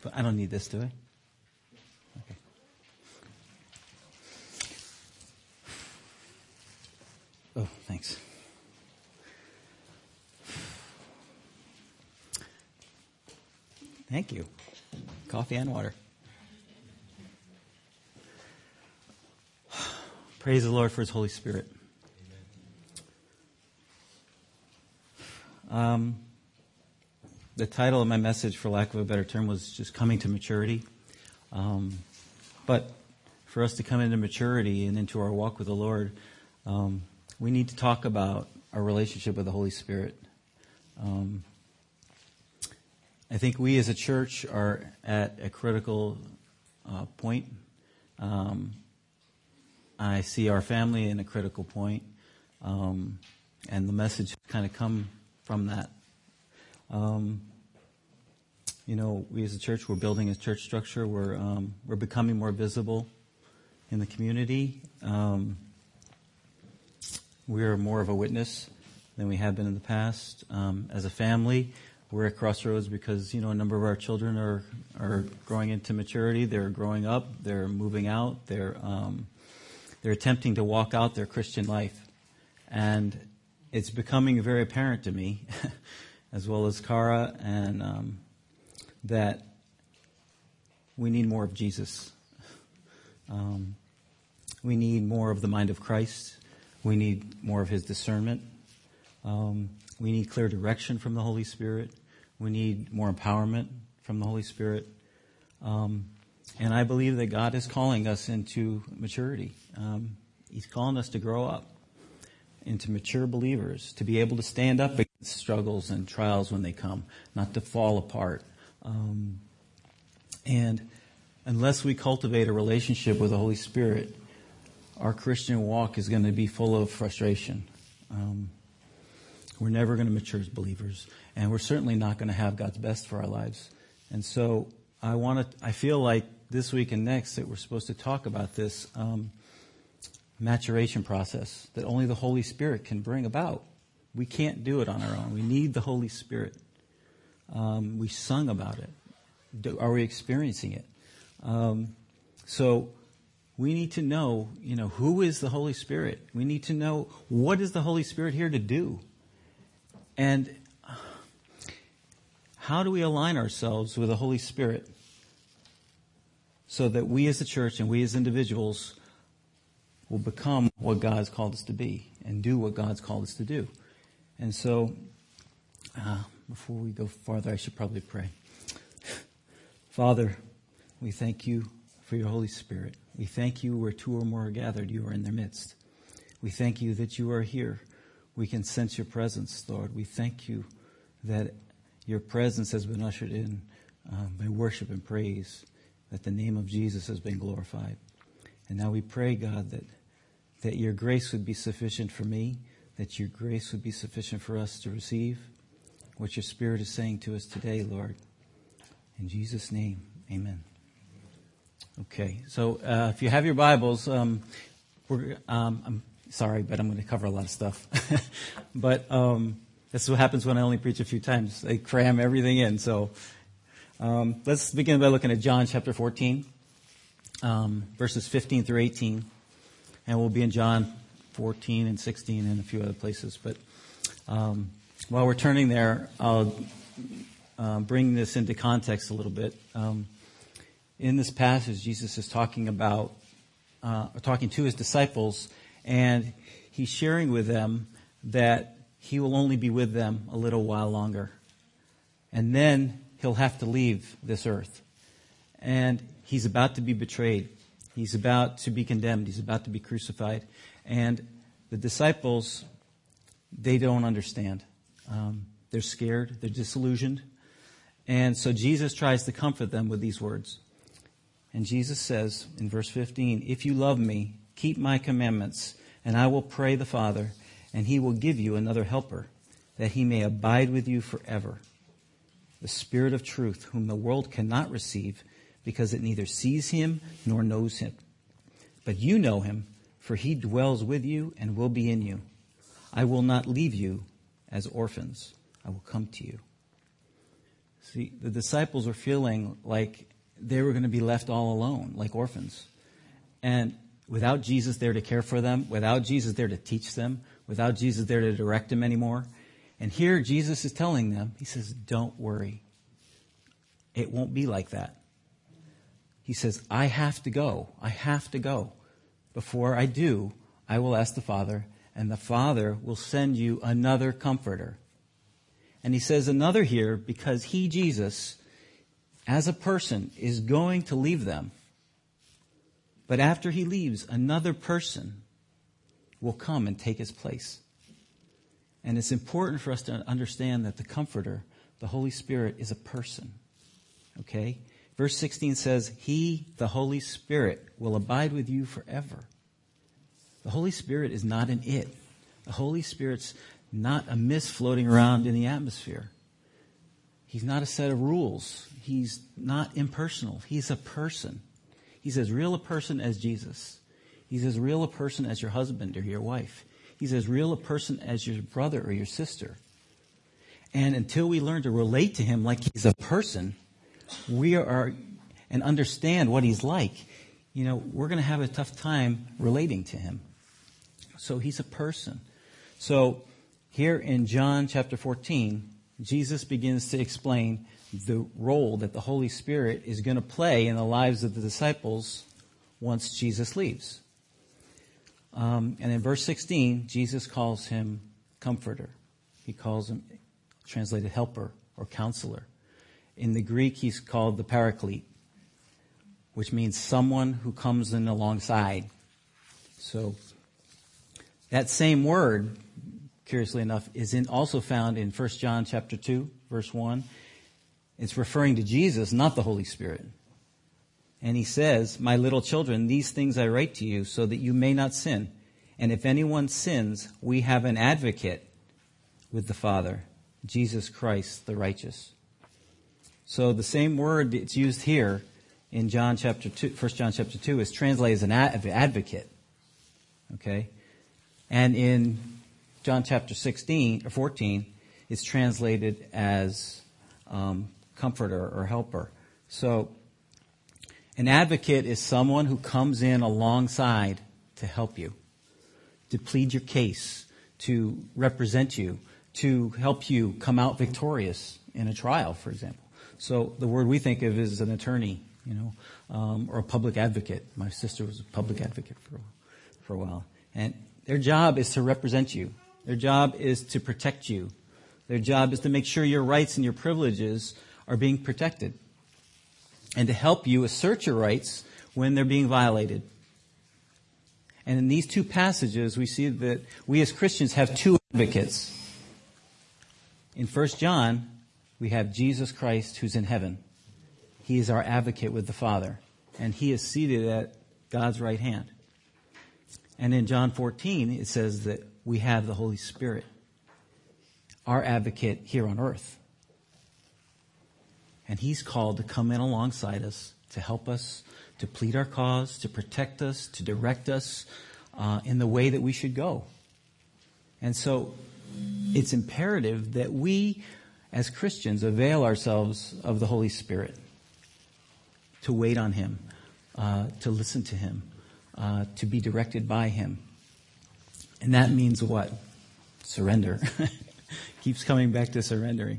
But I don't need this, do I? Okay. Oh, thanks. Thank you. Coffee and water. Praise the Lord for His Holy Spirit. The title of my message, for lack of a better term, was just coming to maturity. But for us to come into maturity and into our walk with the Lord, we need to talk about our relationship with the Holy Spirit. I think we as a church are at a critical point. I see our family in a critical point, and the message kind of come from that. We as a church, we're building a church structure. We're becoming more visible in the community. We are more of a witness than we have been in the past. As a family, we're at crossroads because, a number of our children are growing into maturity. They're growing up. They're moving out. They're attempting to walk out their Christian life. And it's becoming very apparent to me, as well as Cara, and that we need more of Jesus. We need more of the mind of Christ. We need more of His discernment. We need clear direction from the Holy Spirit. We need more empowerment from the Holy Spirit. And I believe that God is calling us into maturity. He's calling us to grow up into mature believers, to be able to stand up against struggles and trials when they come, not to fall apart. And unless we cultivate a relationship with the Holy Spirit, our Christian walk is going to be full of frustration. We're never going to mature as believers, and we're certainly not going to have God's best for our lives. And so I feel like this week and next that we're supposed to talk about this maturation process that only the Holy Spirit can bring about. We can't do it on our own. We need the Holy Spirit. We sung about it. Are we experiencing it? So we need to know, who is the Holy Spirit? We need to know, what is the Holy Spirit here to do? And how do we align ourselves with the Holy Spirit so that we as a church and we as individuals will become what God has called us to be and do what God's called us to do? And so, before we go farther, I should probably pray. Father, we thank you for your Holy Spirit. We thank you where two or more are gathered, you are in their midst. We thank you that you are here. We can sense your presence, Lord. We thank you that your presence has been ushered in by worship and praise, that the name of Jesus has been glorified. And now we pray, God, that your grace would be sufficient for me, that your grace would be sufficient for us to receive what your Spirit is saying to us today, Lord. In Jesus' name, amen. Okay, so if you have your Bibles, I'm sorry, but I'm going to cover a lot of stuff. But that's what happens when I only preach a few times. They cram everything in. So let's begin by looking at John chapter 14, verses 15 through 18. And we'll be in John 14 and 16 and a few other places. But while we're turning there, I'll bring this into context a little bit. In this passage, Jesus is talking to his disciples, and he's sharing with them that he will only be with them a little while longer. And then he'll have to leave this earth. And he's about to be betrayed. He's about to be condemned. He's about to be crucified. And the disciples, they don't understand. They're scared. They're disillusioned. And so Jesus tries to comfort them with these words. And Jesus says in verse 15, "If you love me, keep my commandments, and I will pray the Father, and he will give you another helper, that he may abide with you forever. The Spirit of truth, whom the world cannot receive, because it neither sees him nor knows him. But you know him, for he dwells with you and will be in you. I will not leave you as orphans. I will come to you." See, the disciples were feeling like they were going to be left all alone, like orphans. And without Jesus there to care for them, without Jesus there to teach them, without Jesus there to direct them anymore. And here Jesus is telling them, he says, don't worry. It won't be like that. He says, I have to go. I have to go. Before I do, I will ask the Father, and the Father will send you another comforter. And he says another here because he, Jesus, as a person, is going to leave them. But after he leaves, another person will come and take his place. And it's important for us to understand that the Comforter, the Holy Spirit, is a person. Okay? Verse 16 says, He, the Holy Spirit, will abide with you forever. The Holy Spirit is not an it. The Holy Spirit's not a mist floating around in the atmosphere. He's not a set of rules. He's not impersonal. He's a person. He's as real a person as Jesus. He's as real a person as your husband or your wife. He's as real a person as your brother or your sister. And until we learn to relate to him like he's a person, and understand what he's like, we're going to have a tough time relating to him. So he's a person. So here in John chapter 14, Jesus begins to explain the role that the Holy Spirit is going to play in the lives of the disciples once Jesus leaves. And in verse 16, Jesus calls him Comforter. He calls him, translated, Helper or Counselor. In the Greek, he's called the Paraclete, which means someone who comes in alongside. So that same word, curiously enough, is also found in 1 John chapter 2, verse 1. It's referring to Jesus, not the Holy Spirit. And he says, My little children, these things I write to you so that you may not sin. And if anyone sins, we have an advocate with the Father, Jesus Christ the righteous. So the same word that's used here in 1 John chapter 2 is translated as an advocate. Okay? And in John chapter 14, it's translated as comforter or helper. So an advocate is someone who comes in alongside to help you, to plead your case, to represent you, to help you come out victorious in a trial, for example. So the word we think of is an attorney, or a public advocate. My sister was a public advocate for a while. And their job is to represent you. Their job is to protect you. Their job is to make sure your rights and your privileges are being protected, and to help you assert your rights when they're being violated. And in these two passages, we see that we as Christians have two advocates. In 1 John, we have Jesus Christ who's in heaven. He is our advocate with the Father, and he is seated at God's right hand. And in John 14, it says that we have the Holy Spirit, our advocate here on earth. And he's called to come in alongside us, to help us, to plead our cause, to protect us, to direct us in the way that we should go. And so it's imperative that we, as Christians, avail ourselves of the Holy Spirit, to wait on him, to listen to him, to be directed by him. And that means what? Surrender. Keeps coming back to surrendering.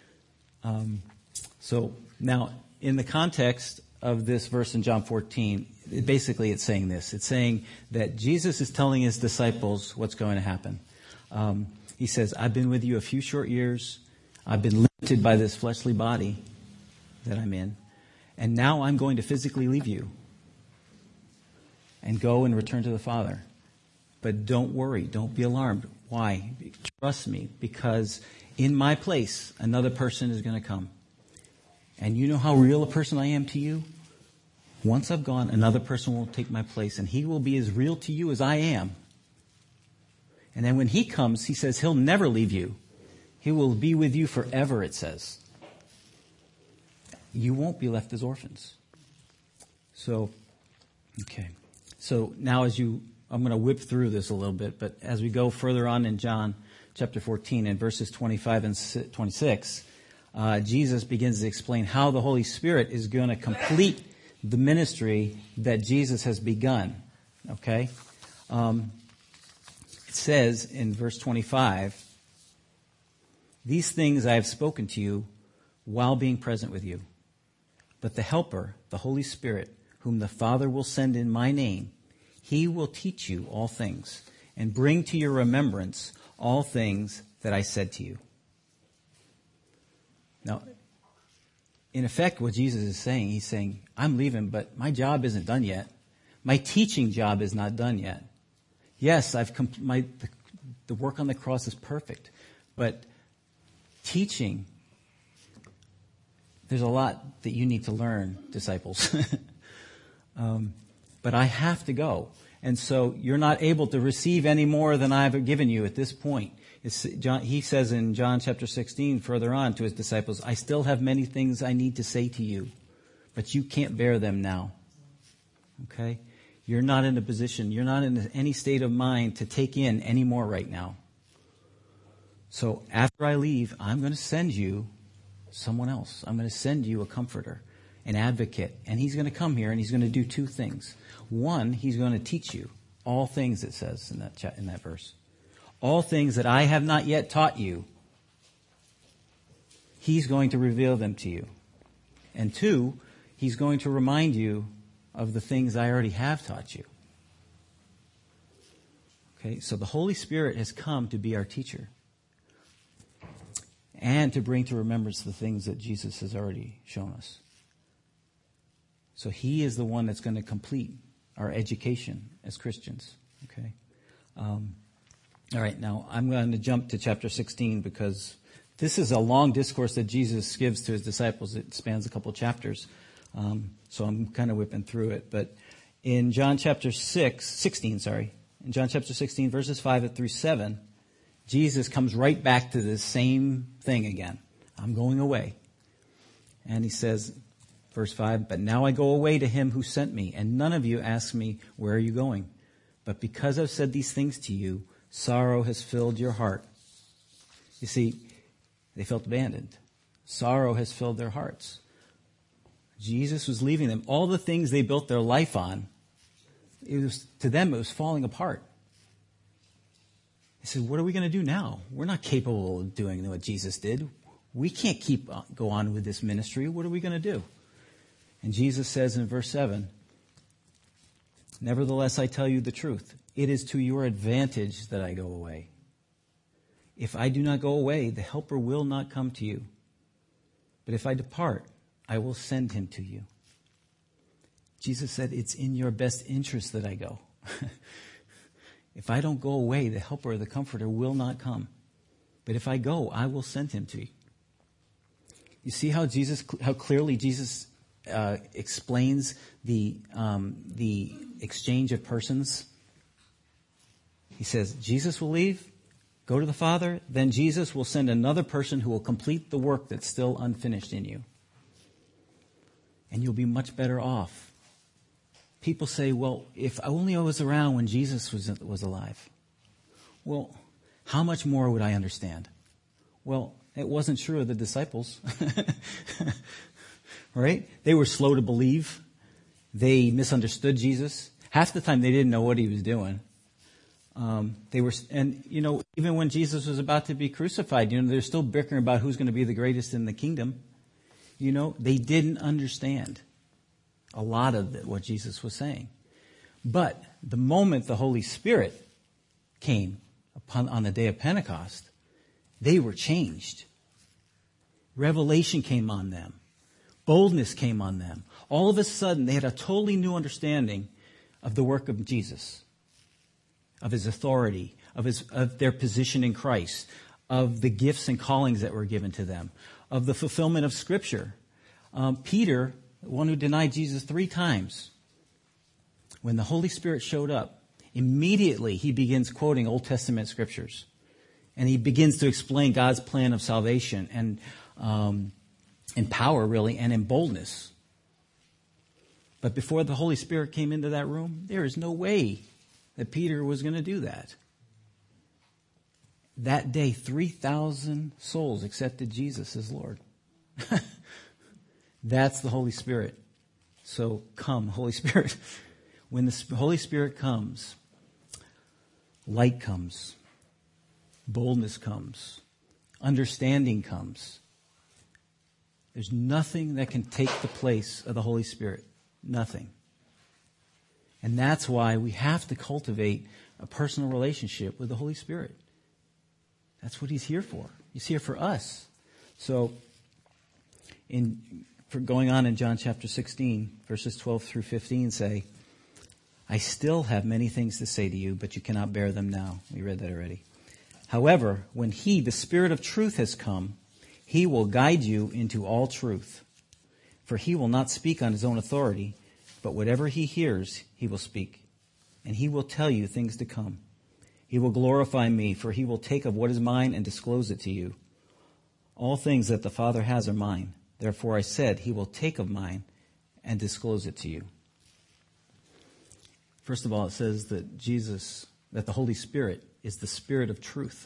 So now, in the context of this verse in John 14, basically it's saying this. It's saying that Jesus is telling his disciples what's going to happen. He says, I've been with you a few short years. I've been limited by this fleshly body that I'm in. And now I'm going to physically leave you and go and return to the Father. But don't worry. Don't be alarmed. Why? Trust me, because in my place, another person is going to come. And you know how real a person I am to you? Once I've gone, another person will take my place, and he will be as real to you as I am. And then when he comes, he says he'll never leave you. He will be with you forever, it says. You won't be left as orphans. So, okay. So now I'm going to whip through this a little bit, but as we go further on in John chapter 14 and verses 25 and 26, Jesus begins to explain how the Holy Spirit is going to complete the ministry that Jesus has begun. Okay? It says in verse 25, "These things I have spoken to you while being present with you. But the Helper, the Holy Spirit, whom the Father will send in my name, he will teach you all things and bring to your remembrance all things that I said to you." Now, in effect, what Jesus is saying, he's saying, I'm leaving, but my job isn't done yet. My teaching job is not done yet. Yes, the work on the cross is perfect, but teaching, there's a lot that you need to learn, disciples. But I have to go. And so you're not able to receive any more than I've given you at this point. He says in John chapter 16 further on to his disciples, "I still have many things I need to say to you, but you can't bear them now." Okay? You're not in a position, you're not in any state of mind to take in any more right now. So after I leave, I'm going to send you someone else. I'm going to send you a comforter, an advocate. And he's going to come here and he's going to do two things. One, he's going to teach you all things, it says in that verse. All things that I have not yet taught you, he's going to reveal them to you. And two, he's going to remind you of the things I already have taught you. Okay, so the Holy Spirit has come to be our teacher and to bring to remembrance the things that Jesus has already shown us. So he is the one that's going to complete our education as Christians. Okay. All right, now I'm going to jump to chapter 16 because this is a long discourse that Jesus gives to his disciples. It spans a couple chapters, so I'm kind of whipping through it. But in John chapter 16, verses 5 through 7, Jesus comes right back to the same thing again. I'm going away. And he says, verse 5, "But now I go away to him who sent me, and none of you ask me, 'Where are you going?' But because I've said these things to you, sorrow has filled your heart." You see, they felt abandoned. Sorrow has filled their hearts. Jesus was leaving them. All the things they built their life on, to them it was falling apart. They said, "What are we going to do now? We're not capable of doing what Jesus did. We can't go on with this ministry. What are we going to do?" And Jesus says in verse 7, "Nevertheless, I tell you the truth. It is to your advantage that I go away. If I do not go away, the Helper will not come to you. But if I depart, I will send him to you." Jesus said, it's in your best interest that I go. If I don't go away, the Helper or the Comforter will not come. But if I go, I will send him to you. You see how clearly Jesus explains the exchange of persons? He says, Jesus will leave, go to the Father, then Jesus will send another person who will complete the work that's still unfinished in you. And you'll be much better off. People say, well, if only I was around when Jesus was alive. Well, how much more would I understand? Well, it wasn't true of the disciples. Right? They were slow to believe. They misunderstood Jesus. Half the time they didn't know what he was doing. Even when Jesus was about to be crucified, they're still bickering about who's going to be the greatest in the kingdom. They didn't understand a lot of what Jesus was saying. But the moment the Holy Spirit came on the day of Pentecost, they were changed. Revelation came on them. Boldness came on them. All of a sudden, they had a totally new understanding of the work of Jesus, of his authority, of their position in Christ, of the gifts and callings that were given to them, of the fulfillment of Scripture. Peter, the one who denied Jesus 3 times, when the Holy Spirit showed up, immediately he begins quoting Old Testament scriptures. And he begins to explain God's plan of salvation and in power, really, and in boldness. But before the Holy Spirit came into that room, there is no way that Peter was going to do that. That day, 3,000 souls accepted Jesus as Lord. That's the Holy Spirit. So come, Holy Spirit. When the Holy Spirit comes, light comes, boldness comes, understanding comes. There's nothing that can take the place of the Holy Spirit. Nothing. And that's why we have to cultivate a personal relationship with the Holy Spirit. That's what He's here for. He's here for us. So, for going on in John chapter 16, verses 12 through 15 say, I still have many things to say to you, but you cannot bear them now. We read that already. However, when He, the Spirit of truth, has come, He will guide you into all truth. For He will not speak on His own authority, but whatever He hears, He will speak. And He will tell you things to come. He will glorify Me, for He will take of what is mine and disclose it to you. All things that the Father has are mine. Therefore I said, He will take of mine and disclose it to you. First of all, it says that the Holy Spirit is the Spirit of truth.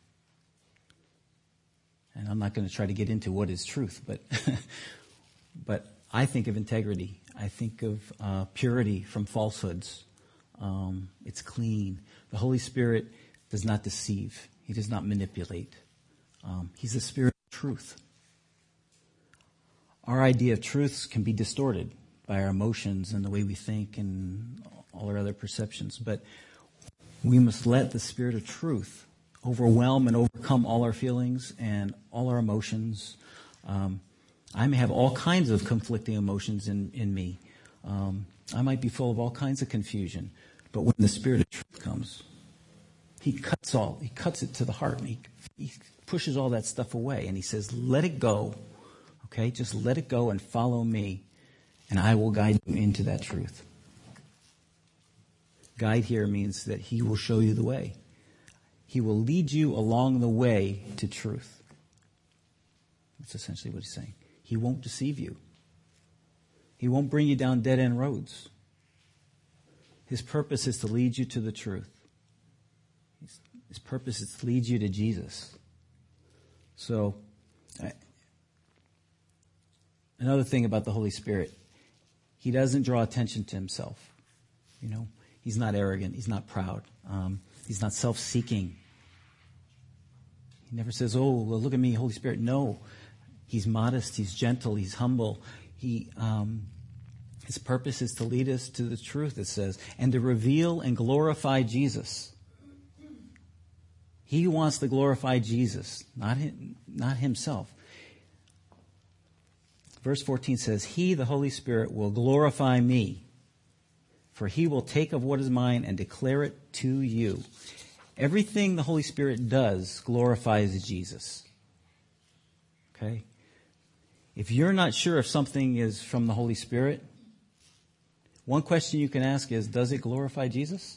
And I'm not going to try to get into what is truth, but I think of integrity. I think of purity from falsehoods. It's clean. The Holy Spirit does not deceive. He does not manipulate. He's the Spirit of truth. Our idea of truths can be distorted by our emotions and the way we think and all our other perceptions. But we must let the Spirit of truth overwhelm and overcome all our feelings and all our emotions. I may have all kinds of conflicting emotions in me. I might be full of all kinds of confusion. But when the Spirit of truth comes, He cuts it to the heart. And he pushes all that stuff away. And He says, let it go. Okay, just let it go and follow Me, and I will guide you into that truth. Guide here means that He will show you the way. He will lead you along the way to truth. That's essentially what He's saying. He won't deceive you. He won't bring you down dead-end roads. His purpose is to lead you to the truth. His purpose is to lead you to Jesus. So, another thing about the Holy Spirit, He doesn't draw attention to Himself. He's not arrogant. He's not proud. He's not self-seeking. He never says, oh, well, look at me, Holy Spirit. No. He's modest. He's gentle. He's humble. His purpose is to lead us to the truth, it says, and to reveal and glorify Jesus. He wants to glorify Jesus, not Himself. Verse 14 says, He, the Holy Spirit, will glorify Me, for He will take of what is mine and declare it to you. Everything the Holy Spirit does glorifies Jesus. Okay? If you're not sure if something is from the Holy Spirit, one question you can ask is, does it glorify Jesus?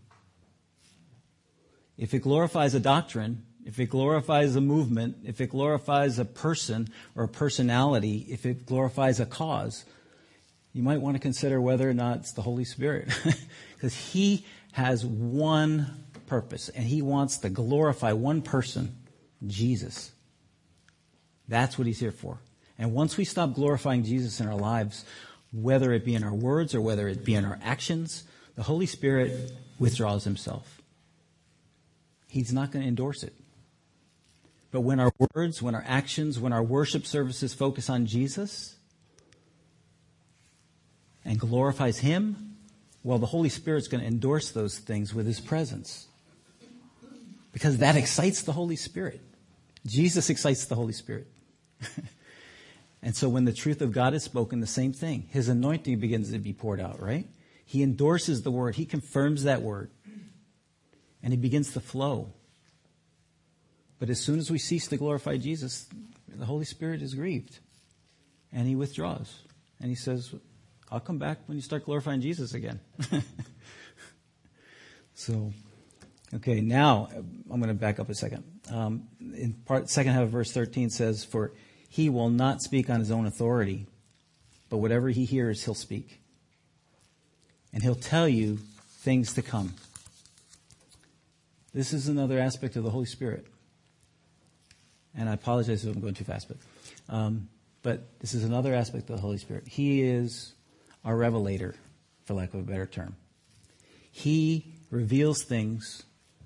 If it glorifies a doctrine, if it glorifies a movement, if it glorifies a person or a personality, if it glorifies a cause, you might want to consider whether or not it's the Holy Spirit. Because He has one purpose, and He wants to glorify one person, Jesus. That's what He's here for. And once we stop glorifying Jesus in our lives, whether it be in our words or whether it be in our actions, the Holy Spirit withdraws Himself. He's not going to endorse it. But when our words, when our actions, when our worship services focus on Jesus and glorifies Him, well, the Holy Spirit's going to endorse those things with His presence. Because that excites the Holy Spirit. Jesus excites the Holy Spirit. And so when the truth of God is spoken, the same thing. His anointing begins to be poured out, right? He endorses the word. He confirms that word. And it begins to flow. But as soon as we cease to glorify Jesus, the Holy Spirit is grieved. And He withdraws. And He says, I'll come back when you start glorifying Jesus again. So, okay, now I'm going to back up a second. Second half of verse 13 says, for He will not speak on His own authority, but whatever He hears, He'll speak. And He'll tell you things to come. This is another aspect of the Holy Spirit. And I apologize if I'm going too fast, but But this is another aspect of the Holy Spirit. He is our revelator, for lack of a better term. He reveals things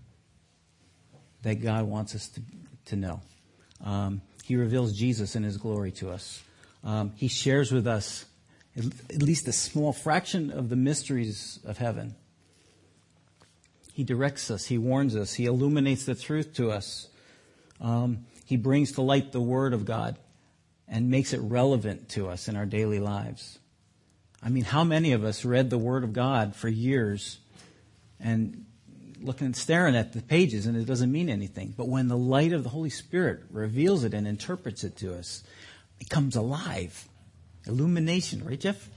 that God wants us to know. He reveals Jesus in his glory to us. He shares with us at least a small fraction of the mysteries of heaven. He directs us. He warns us. He illuminates the truth to us. He brings to light the Word of God and makes it relevant to us in our daily lives. I mean, how many of us read the Word of God for years and staring at the pages and it doesn't mean anything? But when the light of the Holy Spirit reveals it and interprets it to us, it comes alive. Illumination, right, Jeff?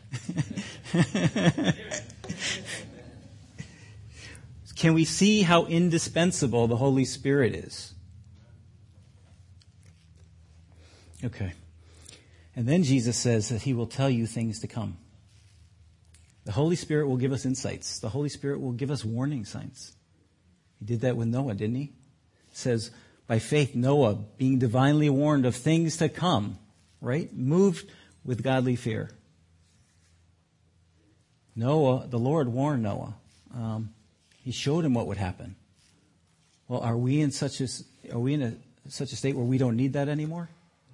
Can we see how indispensable the Holy Spirit is? Okay. And then Jesus says that he will tell you things to come. The Holy Spirit will give us insights. The Holy Spirit will give us warning signs. He did that with Noah, didn't he? It says, by faith, Noah, being divinely warned of things to come, right? Moved with godly fear. Noah, the Lord warned Noah. He showed him what would happen. Well, are we in such a state where we don't need that anymore?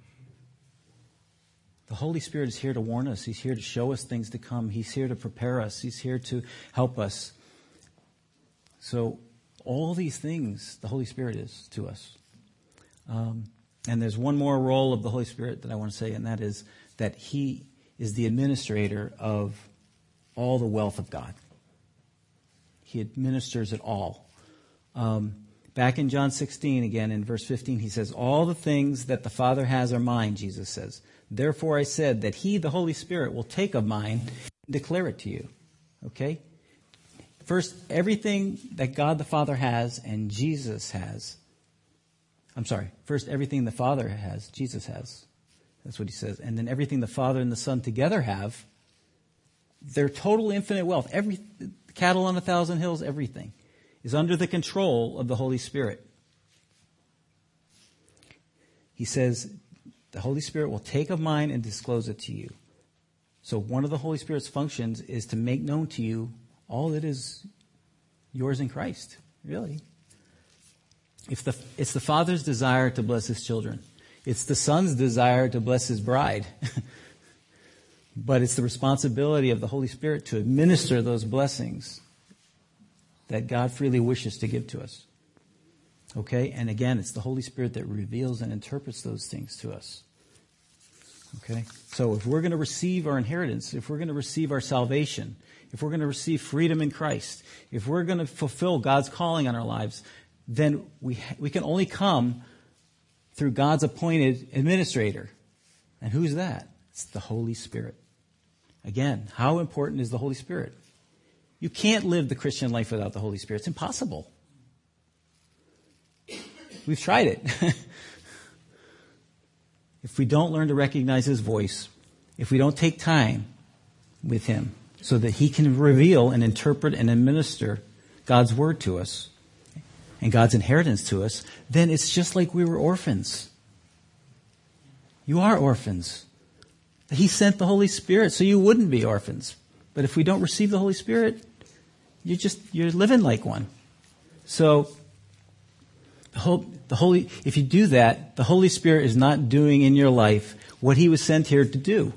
The Holy Spirit is here to warn us. He's here to show us things to come. He's here to prepare us. He's here to help us. So all these things the Holy Spirit is to us. And there's one more role of the Holy Spirit that I want to say, and that is that he is the administrator of all the wealth of God. He administers it all. Back in John 16, again, in verse 15, he says, all the things that the Father has are mine, Jesus says. Therefore I said that he, the Holy Spirit, will take of mine and declare it to you. Okay? First, everything that God the Father has and Jesus has. First, everything the Father has, Jesus has. That's what he says. And then everything the Father and the Son together have, their total infinite wealth, every cattle on 1,000 hills, everything, is under the control of the Holy Spirit. He says, the Holy Spirit will take of mine and disclose it to you. So one of the Holy Spirit's functions is to make known to you all that is yours in Christ, really. It's the Father's desire to bless his children. It's the Son's desire to bless his bride. But it's the responsibility of the Holy Spirit to administer those blessings that God freely wishes to give to us. Okay? And again, it's the Holy Spirit that reveals and interprets those things to us. Okay? So if we're going to receive our inheritance, if we're going to receive our salvation, if we're going to receive freedom in Christ, if we're going to fulfill God's calling on our lives, then we can only come through God's appointed administrator. And who's that? It's the Holy Spirit. Again, how important is the Holy Spirit? You can't live the Christian life without the Holy Spirit. It's impossible. We've tried it. If we don't learn to recognize his voice, if we don't take time with him so that he can reveal and interpret and administer God's word to us and God's inheritance to us, then it's just like we were orphans. You are orphans. He sent the Holy Spirit so you wouldn't be orphans. But if we don't receive the Holy Spirit, you're living like one. So if you do that, the Holy Spirit is not doing in your life what he was sent here to do.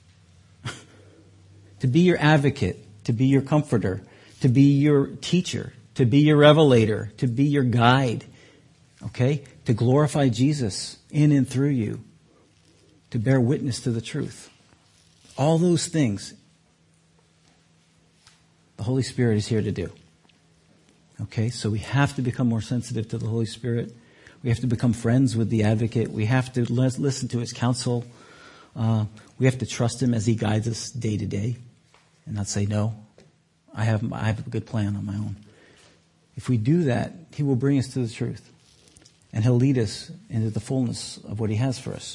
To be your advocate, to be your comforter, to be your teacher, to be your revelator, to be your guide. Okay? To glorify Jesus in and through you. To bear witness to the truth. All those things the Holy Spirit is here to do. Okay, so we have to become more sensitive to the Holy Spirit. We have to become friends with the advocate. We have to listen to his counsel. We have to trust him as he guides us day to day and not say, no, I have a good plan on my own. If we do that, he will bring us to the truth and he'll lead us into the fullness of what he has for us.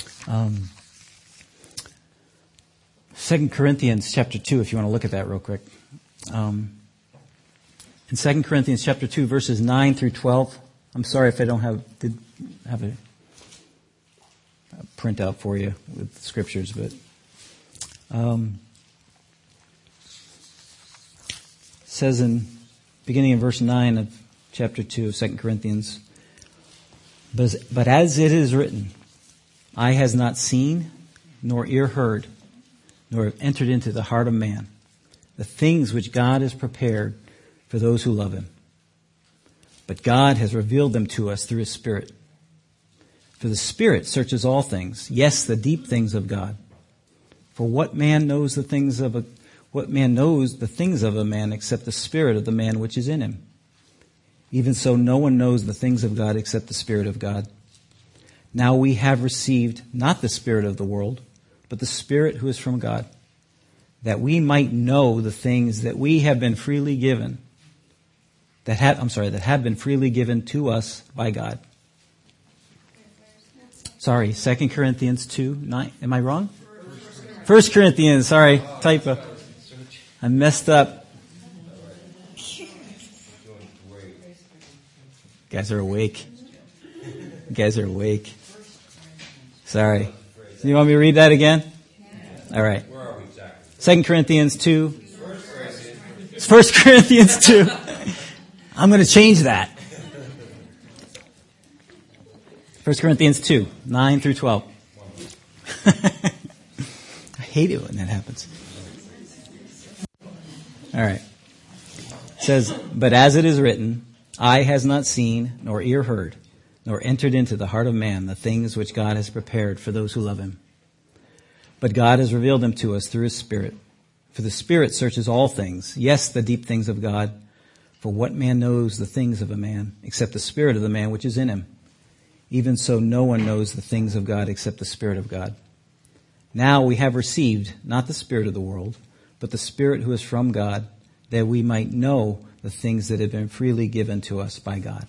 2 Corinthians chapter 2, if you want to look at that real quick. In 2 Corinthians chapter 2, verses 9 through 12. I'm sorry if I don't have printout for you with scriptures, but it says beginning in verse 9 of chapter 2 of 2 Corinthians, but as it is written, eye has not seen, nor ear heard, nor have entered into the heart of man the things which God has prepared for those who love him. But God has revealed them to us through his Spirit. For the Spirit searches all things, yes, the deep things of God. For what man knows the things of a man except the spirit of the man which is in him? Even so, no one knows the things of God except the Spirit of God. Now we have received not the spirit of the world, but the Spirit who is from God, that we might know the things that we have been freely given, that have been freely given to us by God. Sorry, 2 Corinthians 2:9. Am I wrong? 1 Corinthians, sorry, typo. I messed up. Guys are awake. Sorry. You want me to read that again? All right. 2 Corinthians 2. It's 1 Corinthians 2. I'm going to change that. 1 Corinthians 2, 9 through 12. I hate it when that happens. All right. It says, but as it is written, eye has not seen, nor ear heard, nor entered into the heart of man the things which God has prepared for those who love him. But God has revealed them to us through his Spirit. For the Spirit searches all things, yes, the deep things of God. For what man knows the things of a man, except the spirit of the man which is in him? Even so, no one knows the things of God except the Spirit of God. Now we have received not the spirit of the world, but the Spirit who is from God, that we might know the things that have been freely given to us by God.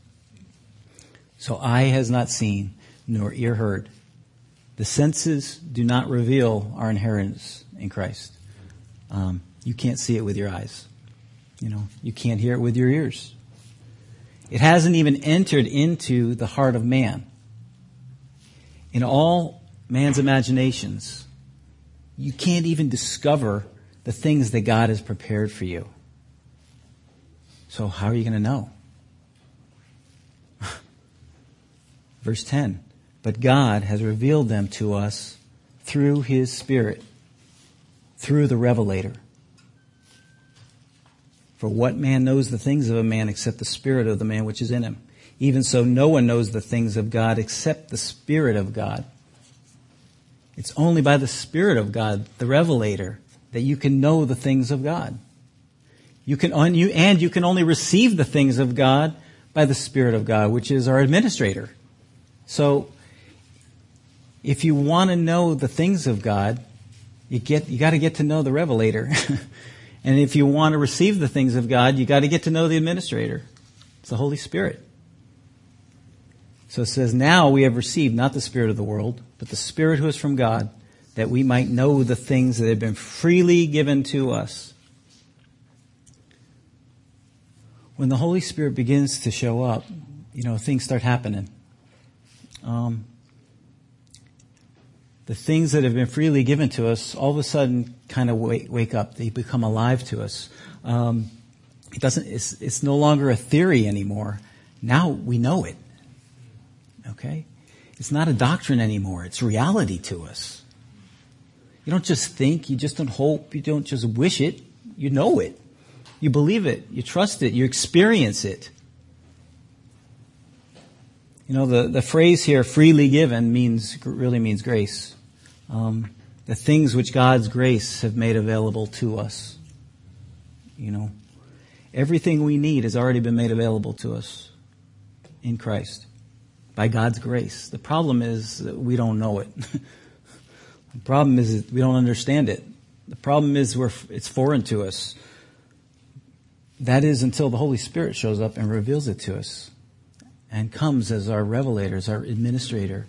So eye has not seen, nor ear heard. The senses do not reveal our inheritance in Christ. You can't see it with your eyes. You can't hear it with your ears. It hasn't even entered into the heart of man. In all man's imaginations, you can't even discover the things that God has prepared for you. So how are you going to know? Verse 10, but God has revealed them to us through his Spirit, through the Revelator. For what man knows the things of a man except the spirit of the man which is in him? Even so, no one knows the things of God except the Spirit of God. It's only by the Spirit of God, the Revelator, that you can know the things of God. You can only receive the things of God by the Spirit of God, which is our administrator. So, if you want to know the things of God, you got to get to know the Revelator. And if you want to receive the things of God, you got to get to know the administrator. It's the Holy Spirit. So it says, now we have received not the spirit of the world, but the Spirit who is from God, that we might know the things that have been freely given to us. When the Holy Spirit begins to show up, things start happening. The things that have been freely given to us, all of a sudden, kind of wake up. They become alive to us. It's no longer a theory anymore. Now we know it. Okay? It's not a doctrine anymore. It's reality to us. You don't just think. You just don't hope. You don't just wish it. You know it. You believe it. You trust it. You experience it. The phrase here, freely given, really means grace. The things which God's grace have made available to us. Everything we need has already been made available to us in Christ by God's grace. The problem is that we don't know it. The problem is that we don't understand it. The problem is it's foreign to us. That is until the Holy Spirit shows up and reveals it to us and comes as our revelator, as our administrator.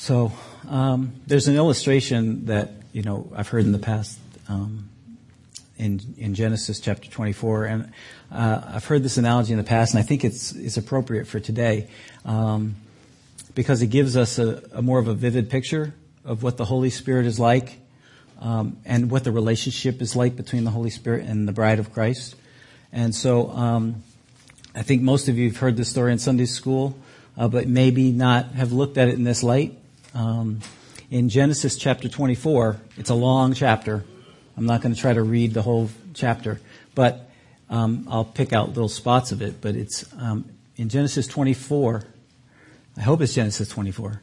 There's an illustration that, I've heard in the past. in Genesis chapter 24. And I've heard this analogy in the past, and I think it's appropriate for today because it gives us a more of a vivid picture of what the Holy Spirit is like and what the relationship is like between the Holy Spirit and the bride of Christ. And so I think most of you have heard this story in Sunday school, but maybe not have looked at it in this light. In Genesis chapter 24, it's a long chapter. I'm not going to try to read the whole chapter, but I'll pick out little spots of it. But it's in Genesis 24. I hope it's Genesis 24.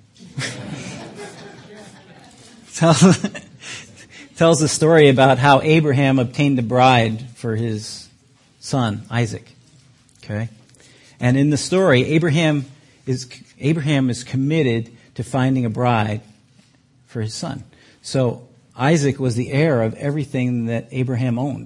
Tells the story about how Abraham obtained a bride for his son, Isaac. Okay? And in the story, Abraham is committed to finding a bride for his son. So Isaac was the heir of everything that Abraham owned.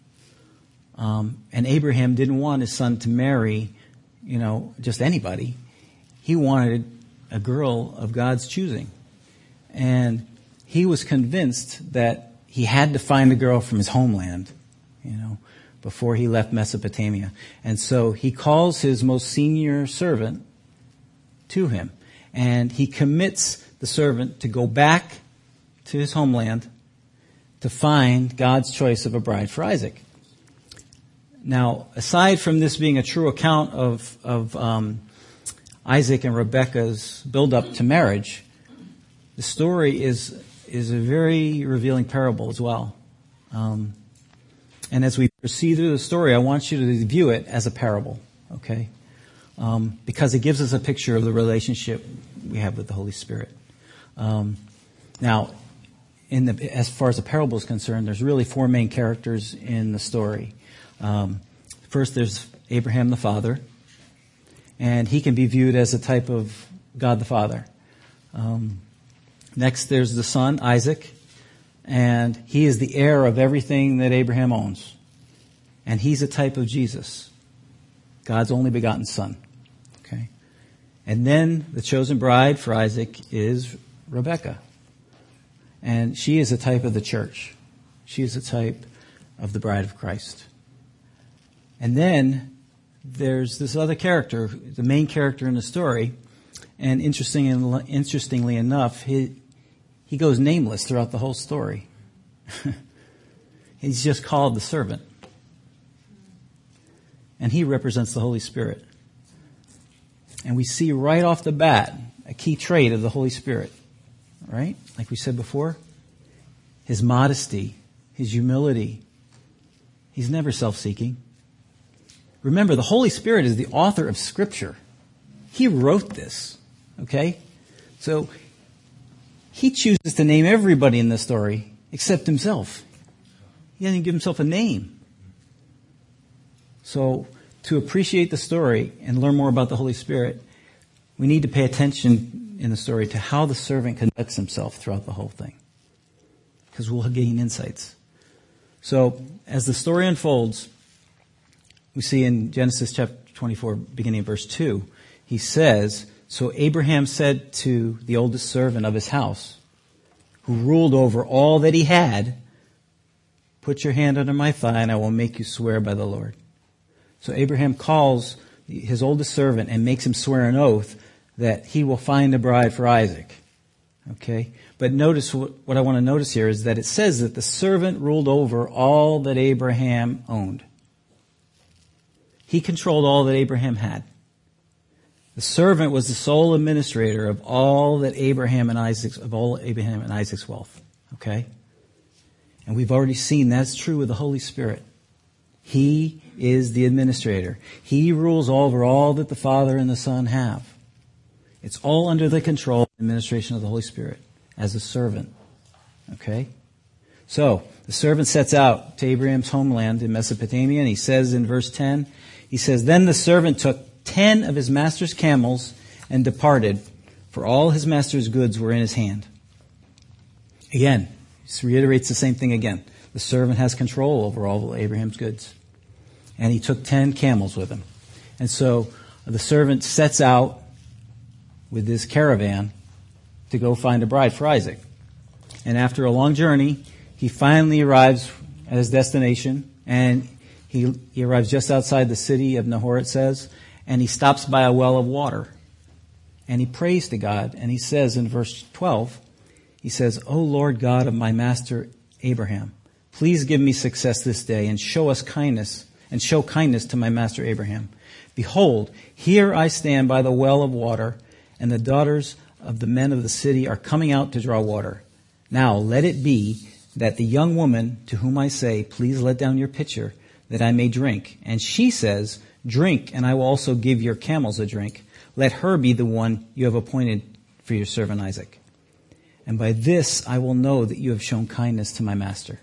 And Abraham didn't want his son to marry, just anybody. He wanted a girl of God's choosing. And he was convinced that he had to find a girl from his homeland, before he left Mesopotamia. And so he calls his most senior servant to him. And he commits the servant to go back to his homeland to find God's choice of a bride for Isaac. Now, aside from this being a true account of Isaac and Rebekah's build-up to marriage, the story is a very revealing parable as well. And as we proceed through the story, I want you to view it as a parable, okay? Because it gives us a picture of the relationship we have with the Holy Spirit. Now, as far as the parable is concerned, there's really four main characters in the story. First, there's Abraham the father, and he can be viewed as a type of God the Father. Next, there's the son, Isaac, and he is the heir of everything that Abraham owns. And he's a type of Jesus, God's only begotten son. Okay? And then the chosen bride for Isaac is Rebekah. And she is a type of the church. She is a type of the bride of Christ. And then there's this other character, the main character in the story. And interestingly enough, he goes nameless throughout the whole story. He's just called the servant. And he represents the Holy Spirit. And we see right off the bat a key trait of the Holy Spirit. Right? Like we said before, his modesty, his humility. He's never self-seeking. Remember, the Holy Spirit is the author of Scripture. He wrote this. Okay? So, he chooses to name everybody in the story except himself. He doesn't give himself a name. So, to appreciate the story and learn more about the Holy Spirit, we need to pay attention in the story to how the servant conducts himself throughout the whole thing. Because we'll gain insights. So, as the story unfolds, we see in Genesis chapter 24, beginning of verse 2, he says, "So Abraham said to the oldest servant of his house, who ruled over all that he had, 'Put your hand under my thigh and I will make you swear by the Lord.'" So Abraham calls his oldest servant and makes him swear an oath that he will find a bride for Isaac. Okay? But notice what I want to notice here is that it says that the servant ruled over all that Abraham owned. He controlled all that Abraham had. The servant was the sole administrator of all Abraham and Isaac's wealth. Okay? And we've already seen that's true with the Holy Spirit. He is the administrator. He rules over all that the Father and the Son have. It's all under the control and administration of the Holy Spirit as a servant. Okay? So, the servant sets out to Abraham's homeland in Mesopotamia, and he says in verse 10, he says, "Then the servant took 10 of his master's camels and departed, for all his master's goods were in his hand." Again, he reiterates the same thing again. The servant has control over all of Abraham's goods. And he took 10 camels with him. And so the servant sets out with this caravan to go find a bride for Isaac. And after a long journey, he finally arrives at his destination, and he arrives just outside the city of Nahor, it says, and he stops by a well of water. And he prays to God, and he says in verse 12, he says, "O Lord God of my master Abraham, please give me success this day and show kindness to my master Abraham. Behold, here I stand by the well of water, and the daughters of the men of the city are coming out to draw water. Now let it be that the young woman to whom I say, 'Please let down your pitcher, that I may drink,' and she says, 'Drink, and I will also give your camels a drink,' let her be the one you have appointed for your servant Isaac. And by this I will know that you have shown kindness to my master."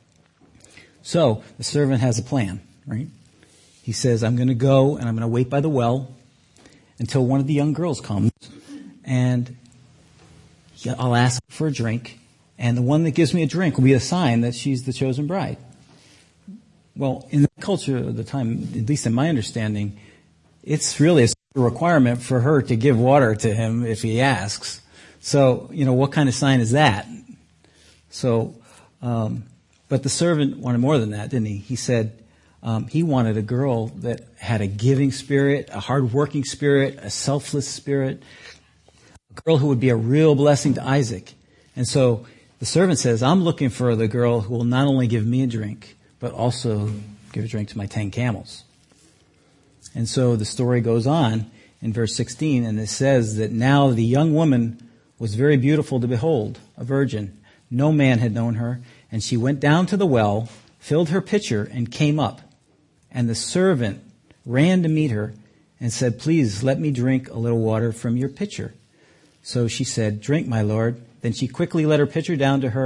So the servant has a plan, right? He says, "I'm going to go and I'm going to wait by the well until one of the young girls comes, and I'll ask for a drink, and the one that gives me a drink will be a sign that she's the chosen bride." Well, in the culture of the time, at least in my understanding, it's really a requirement for her to give water to him if he asks. So, what kind of sign is that? So, but the servant wanted more than that, didn't he? He said he wanted a girl that had a giving spirit, a hard-working spirit, a selfless spirit, a girl who would be a real blessing to Isaac. And so the servant says, "I'm looking for the girl who will not only give me a drink, but also give a drink to my 10 camels." And so the story goes on in verse 16, and it says that now the young woman was very beautiful to behold, a virgin. No man had known her, and she went down to the well, filled her pitcher, and came up. And the servant ran to meet her and said, "Please let me drink a little water from your pitcher." So she said, "Drink, my lord." Then she quickly let her pitcher down to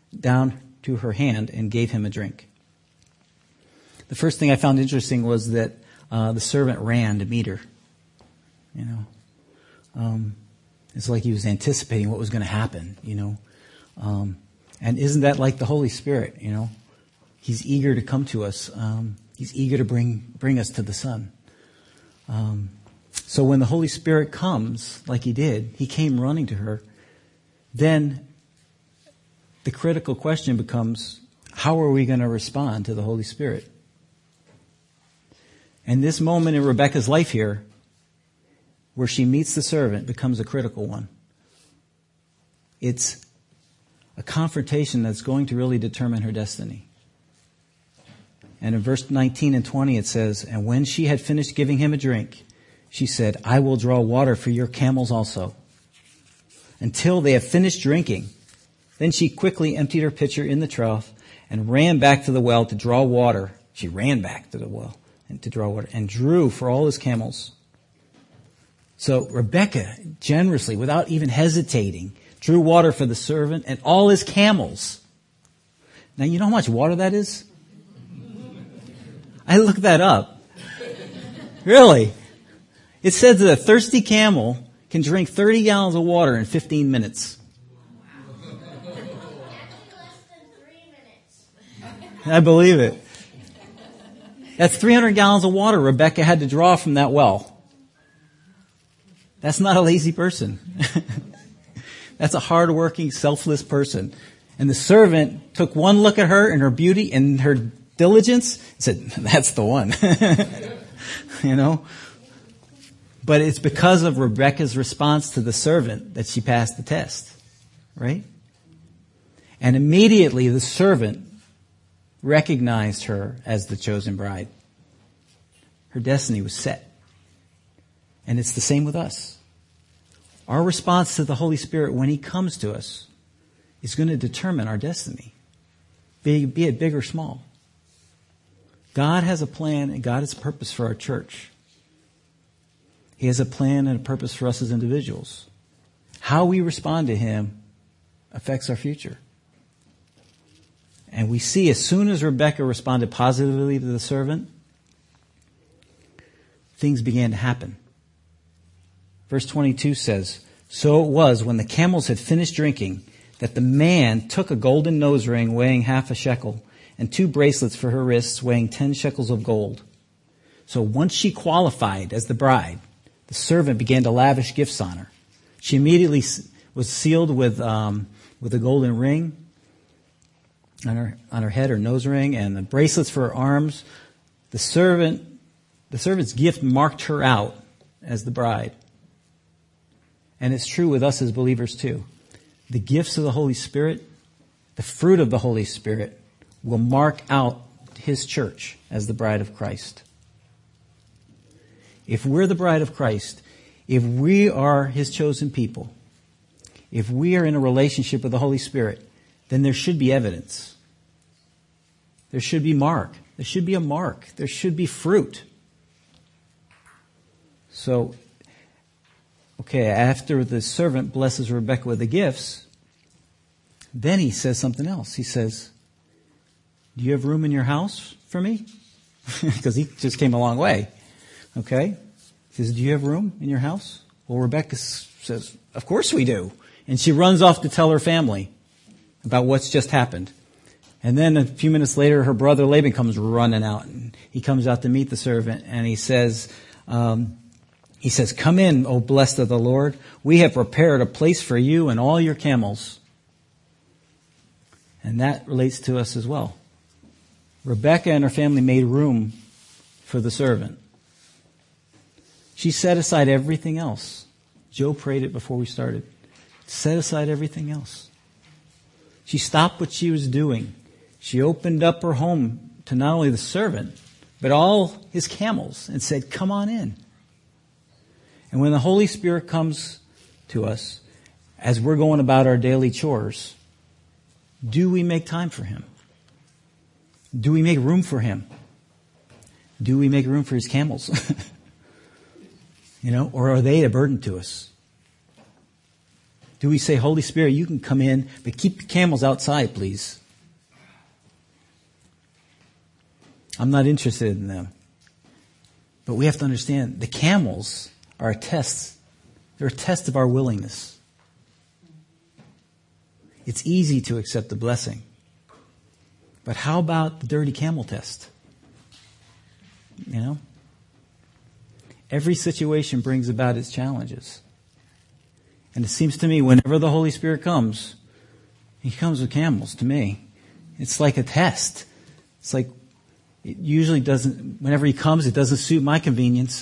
her hand and gave him a drink. The first thing I found interesting was that the servant ran to meet her. It's like he was anticipating what was going to happen, And isn't that like the Holy Spirit, He's eager to come to us. He's eager to bring us to the Son. So when the Holy Spirit comes, like he did, he came running to her, then the critical question becomes, how are we going to respond to the Holy Spirit? And this moment in Rebekah's life here, where she meets the servant, becomes a critical one. It's a confrontation that's going to really determine her destiny. And in verse 19 and 20 it says, "And when she had finished giving him a drink, she said, 'I will draw water for your camels also,' until they have finished drinking. Then she quickly emptied her pitcher in the trough and ran back to the well to draw water." She ran back to the well and to draw water and drew for all his camels. So Rebekah generously, without even hesitating, drew water for the servant and all his camels. Now, you know how much water that is? I looked that up. Really? It says that a thirsty camel can drink 30 gallons of water in 15 minutes. I believe it. That's 300 gallons of water Rebekah had to draw from that well. That's not a lazy person. That's a hardworking, selfless person. And the servant took one look at her and her beauty and her diligence and said, "That's the one." But it's because of Rebekah's response to the servant that she passed the test. Right? And immediately the servant recognized her as the chosen bride. Her destiny was set. And it's the same with us. Our response to the Holy Spirit when He comes to us is going to determine our destiny, be it big or small. God has a plan and God has a purpose for our church. He has a plan and a purpose for us as individuals. How we respond to Him affects our future. And we see as soon as Rebekah responded positively to the servant, things began to happen. Verse 22 says, "So it was when the camels had finished drinking that the man took a golden nose ring weighing half a shekel and 2 bracelets for her wrists weighing 10 shekels of gold." So once she qualified as the bride, the servant began to lavish gifts on her. She immediately was sealed with a golden ring. on her head, her nose ring, and the bracelets for her arms. The servant's gift marked her out as the bride. And it's true with us as believers too. The gifts of the Holy Spirit, the fruit of the Holy Spirit, will mark out His church as the bride of Christ. If we're the bride of Christ, if we are His chosen people, if we are in a relationship with the Holy Spirit, then there should be evidence. There should be mark. There should be a mark. There should be fruit. So, okay, after the servant blesses Rebekah with the gifts, then he says something else. He says, do you have room in your house for me? Because he just came a long way. Okay? He says, do you have room in your house? Well, Rebekah says, of course we do. And she runs off to tell her family about what's just happened. And then a few minutes later, her brother Laban comes running out. And he comes out to meet the servant, and he says, come in, O blessed of the Lord. We have prepared a place for you and all your camels. And that relates to us as well. Rebekah and her family made room for the servant. She set aside everything else. Joe prayed it before we started. Set aside everything else. She stopped what she was doing. She opened up her home to not only the servant, but all his camels and said, come on in. And when the Holy Spirit comes to us, as we're going about our daily chores, do we make time for Him? Do we make room for Him? Do we make room for His camels? Or are they a burden to us? Do we say, Holy Spirit, you can come in, but keep the camels outside, please? I'm not interested in them. But we have to understand the camels are a test. They're a test of our willingness. It's easy to accept the blessing. But how about the dirty camel test? Every situation brings about its challenges. And it seems to me whenever the Holy Spirit comes, He comes with camels to me. It's like a test. It's like it usually doesn't, whenever He comes, it doesn't suit my convenience.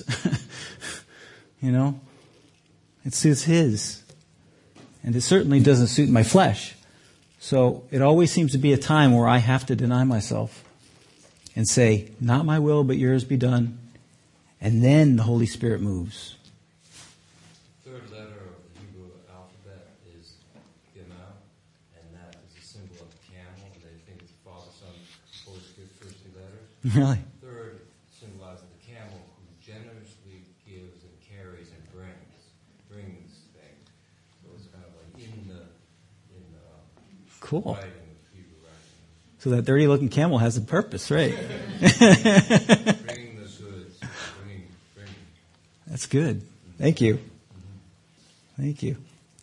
It suits His. And it certainly doesn't suit my flesh. So it always seems to be a time where I have to deny myself and say, not my will, but yours be done. And then the Holy Spirit moves. Third letter of the Hebrew alphabet is Gimel, and that is a symbol of the camel. They think it's the Father, Son, Holy Spirit, first two letters. Really? Third symbolizes the camel who generously gives and carries and brings things. So it's kind of like in the cool. writing of Hebrew writing. So that dirty-looking camel has a purpose, right? Bringing the goods, bringing. That's good. Thank you. Thank you.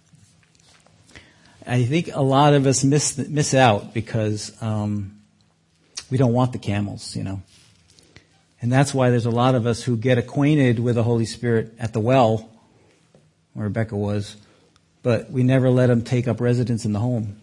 I think a lot of us miss out because we don't want the camels, And that's why there's a lot of us who get acquainted with the Holy Spirit at the well, where Rebekah was, but we never let Him take up residence in the home,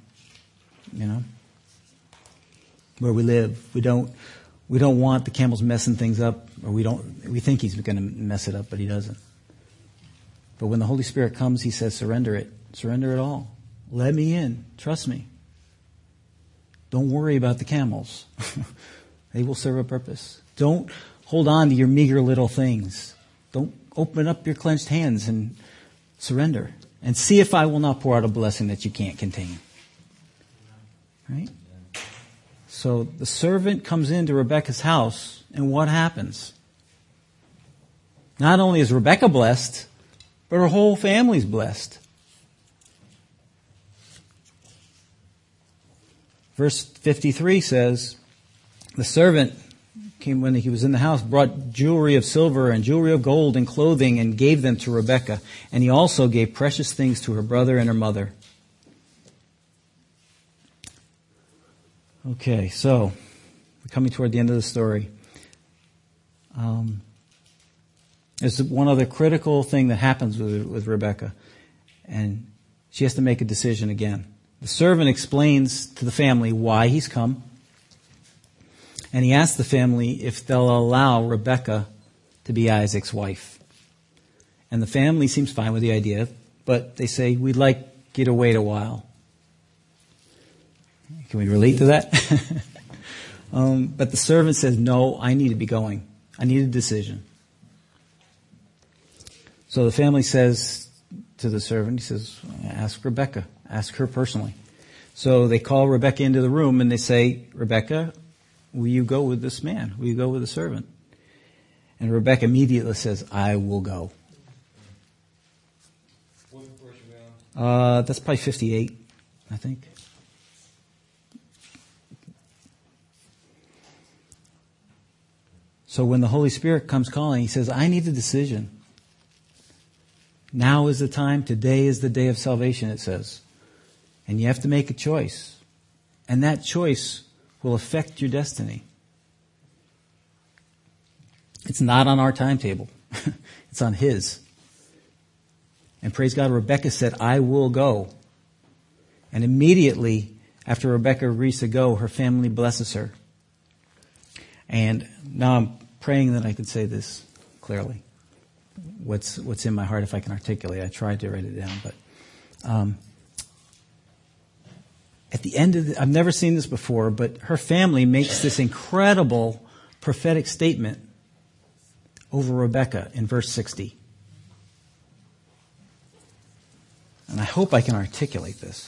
where we live. We don't want the camels messing things up, or we think He's going to mess it up, but He doesn't. But when the Holy Spirit comes, He says, surrender it all. Let me in. Trust me. Don't worry about the camels. They will serve a purpose. Don't hold on to your meager little things. Don't open up your clenched hands and surrender. And see if I will not pour out a blessing that you can't contain. Right? So the servant comes into Rebekah's house, and what happens? Not only is Rebekah blessed, but her whole family's blessed. Verse 53 says, the servant came when he was in the house, brought jewelry of silver and jewelry of gold and clothing and gave them to Rebekah. And he also gave precious things to her brother and her mother. Okay, so we're coming toward the end of the story. There's one other critical thing that happens with Rebekah, and she has to make a decision again. The servant explains to the family why he's come. And he asks the family if they'll allow Rebekah to be Isaac's wife. And the family seems fine with the idea, but they say, we'd like you to wait a while. Can we relate to that? But the servant says, no, I need to be going. I need a decision. So the family says to the servant, he says, ask Rebekah. Ask her personally. So they call Rebekah into the room and they say, Rebekah, will you go with this man? Will you go with the servant? And Rebekah immediately says, I will go. What verse are we on? That's probably 58, I think. So when the Holy Spirit comes calling, he says, I need a decision. Now is the time. Today is the day of salvation, it says. And you have to make a choice. And that choice will affect your destiny. It's not on our timetable. It's on his. And praise God, Rebekah said, I will go. And immediately after Rebekah agrees to go, her family blesses her. And now I'm praying that I could say this clearly. What's in my heart, if I can articulate. I tried to write it down, but at the end of I've never seen this before, but her family makes this incredible prophetic statement over Rebekah in verse 60. And I hope I can articulate this.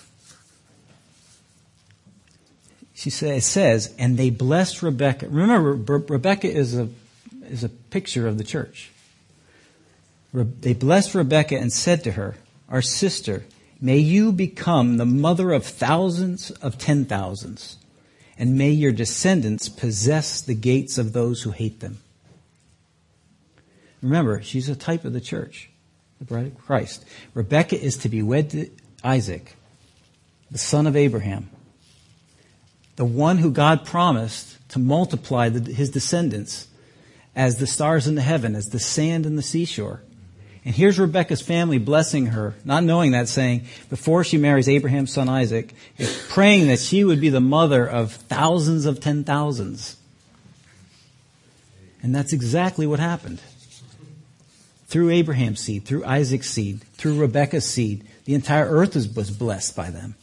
It says, and they blessed Rebekah. Remember, Rebekah is a picture of the church. They blessed Rebekah and said to her, our sister, may you become the mother of thousands of 10,000s, and may your descendants possess the gates of those who hate them. Remember, she's a type of the church, the bride of Christ. Rebekah is to be wed to Isaac, the son of Abraham, the one who God promised to multiply his descendants as the stars in the heaven, as the sand in the seashore. And here's Rebekah's family blessing her, not knowing that, saying, before she marries Abraham's son Isaac, is praying that she would be the mother of thousands of 10,000s. And that's exactly what happened. Through Abraham's seed, through Isaac's seed, through Rebekah's seed, the entire earth was blessed by them.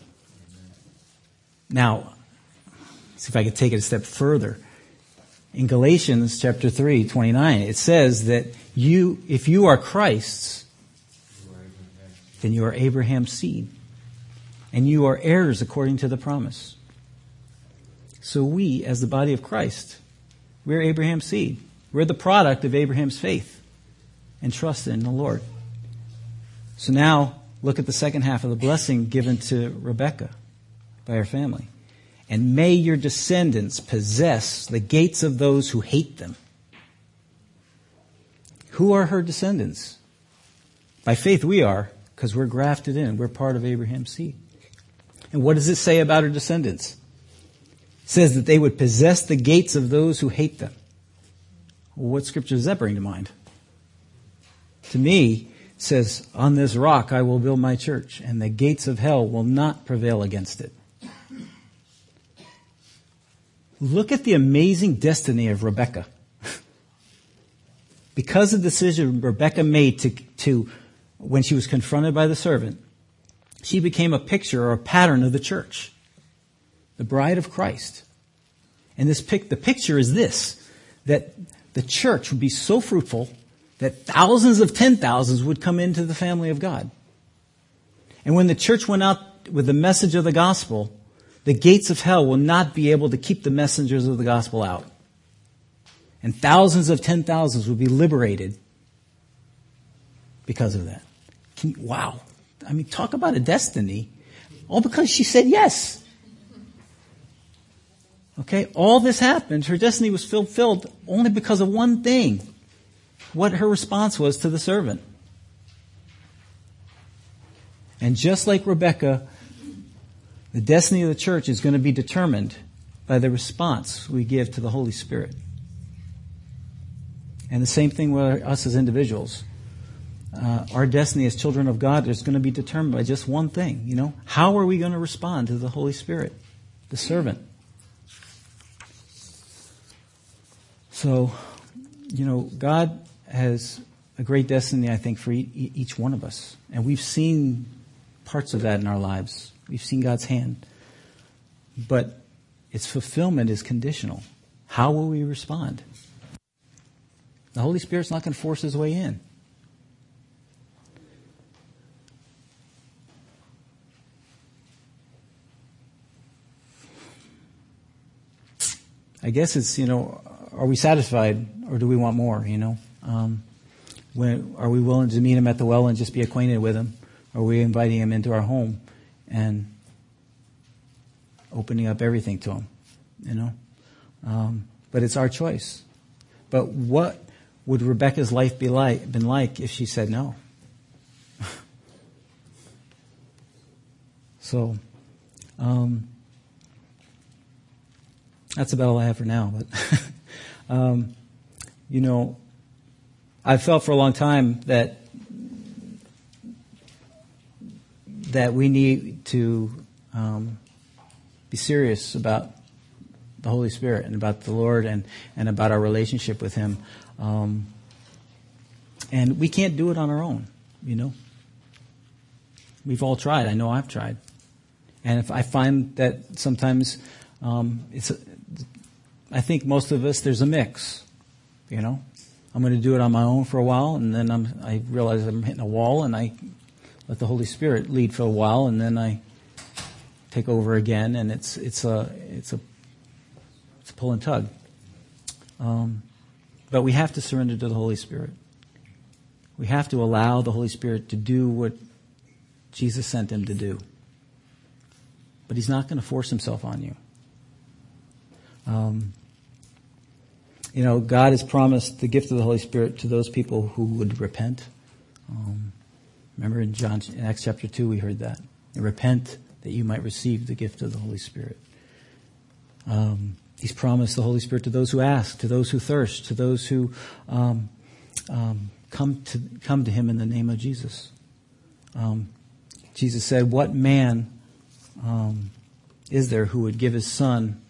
Now, see if I could take it a step further. In Galatians chapter 3:29, it says that if you are Christ's, then you are Abraham's seed. And you are heirs according to the promise. So we, as the body of Christ, we're Abraham's seed. We're the product of Abraham's faith and trust in the Lord. So now, look at the second half of the blessing given to Rebekah by her family. And may your descendants possess the gates of those who hate them. Who are her descendants? By faith we are, because we're grafted in. We're part of Abraham's seed. And what does it say about her descendants? It says that they would possess the gates of those who hate them. Well, what scripture does that bring to mind? To me, it says, on this rock I will build my church, and the gates of hell will not prevail against it. Look at the amazing destiny of Rebekah. Because of the decision Rebekah made to when she was confronted by the servant, she became a picture or a pattern of the church, the bride of Christ. And the picture is this, that the church would be so fruitful that thousands of 10,000s would come into the family of God. And when the church went out with the message of the gospel, the gates of hell will not be able to keep the messengers of the gospel out. And thousands of 10,000s will be liberated because of that. Wow. I mean, talk about a destiny. All because she said yes. Okay, all this happened. Her destiny was fulfilled only because of one thing. What her response was to the servant. And just like Rebekah, the destiny of the church is going to be determined by the response we give to the Holy Spirit. And the same thing with us as individuals. our destiny as children of God is going to be determined by just one thing, How are we going to respond to the Holy Spirit, the servant? So, God has a great destiny, I think, for each one of us. And we've seen parts of that in our lives. We've seen God's hand. But its fulfillment is conditional. How will we respond? The Holy Spirit's not going to force His way in. I guess it's, are we satisfied or do we want more, Are we willing to meet Him at the well and just be acquainted with Him? Or are we inviting Him into our home and opening up everything to Him, But it's our choice. But what would Rebecca's life been like if she said no? So, that's about all I have for now. But, I've felt for a long time that we need to be serious about the Holy Spirit and about the Lord and about our relationship with Him. And we can't do it on our own, We've all tried. I know I've tried. And if I find that sometimes I think most of us, there's a mix, I'm going to do it on my own for a while, and then I realize I'm hitting a wall, and I let the Holy Spirit lead for a while, and then I take over again, and it's a pull and tug. But we have to surrender to the Holy Spirit. We have to allow the Holy Spirit to do what Jesus sent Him to do. But He's not going to force Himself on you. God has promised the gift of the Holy Spirit to those people who would repent. Remember in Acts chapter 2 we heard that. Repent that you might receive the gift of the Holy Spirit. He's promised the Holy Spirit to those who ask, to those who thirst, to those who come to Him in the name of Jesus. Jesus said, "What man is there who would give his son,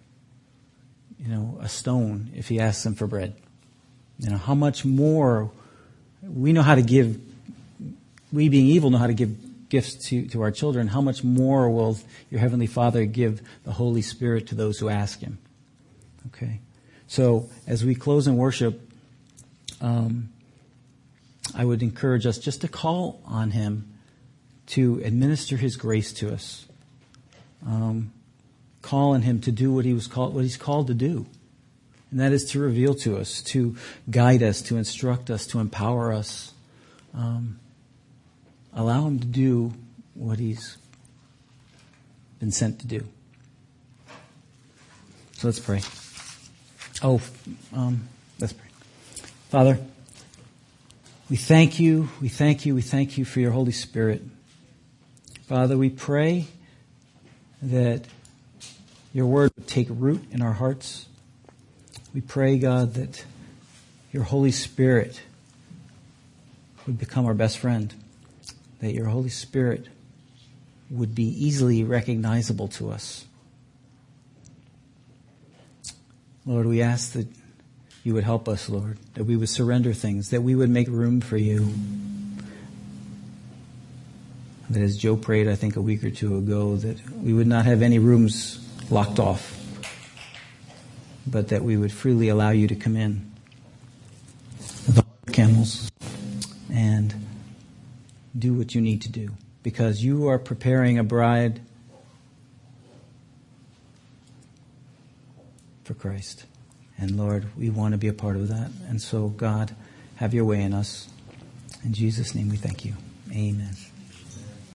a stone if he asks him for bread?" How much more we know how to give. We being evil know how to give gifts to our children. How much more will your Heavenly Father give the Holy Spirit to those who ask Him? Okay. So as we close in worship, I would encourage us just to call on Him to administer His grace to us. Call on Him to do what He's called to do. And that is to reveal to us, to guide us, to instruct us, to empower us. Allow Him to do what He's been sent to do. So let's pray. Let's pray. Father, we thank you for your Holy Spirit. Father, we pray that your word would take root in our hearts. We pray, God, that your Holy Spirit would become our best friend, that your Holy Spirit would be easily recognizable to us. Lord, we ask that you would help us, Lord, that we would surrender things, that we would make room for you. That as Joe prayed, I think a week or two ago, that we would not have any rooms locked off, but that we would freely allow you to come in with all your camels and do what you need to do, because you are preparing a bride for Christ. And Lord, we want to be a part of that. And so, God, have your way in us. In Jesus' name we thank you. Amen.